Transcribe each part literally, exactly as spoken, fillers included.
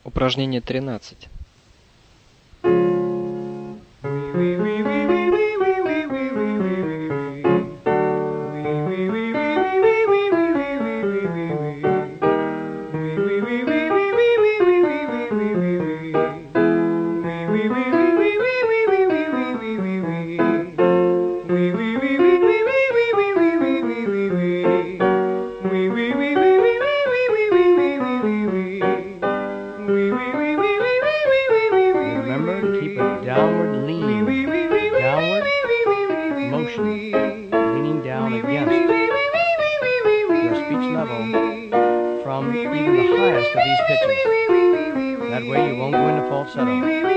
Упражнение тринадцать. Remember to keep a downward lean, downward motion, leaning down against your speech level from even the highest of these pitches. That way you won't go into falsetto.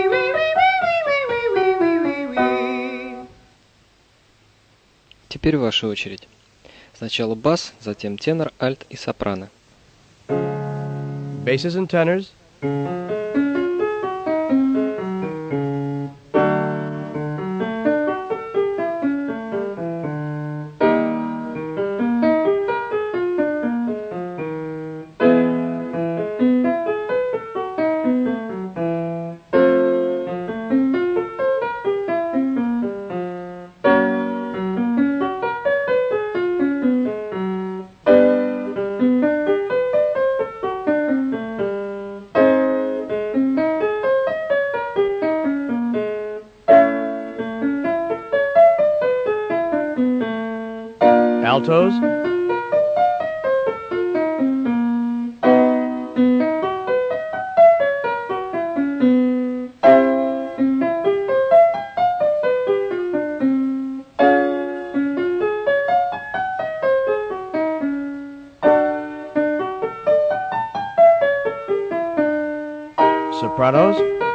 Теперь ваша очередь. Сначала бас, затем тенор, альт и сопрано. Basses and tenors. Altos. Sopranos.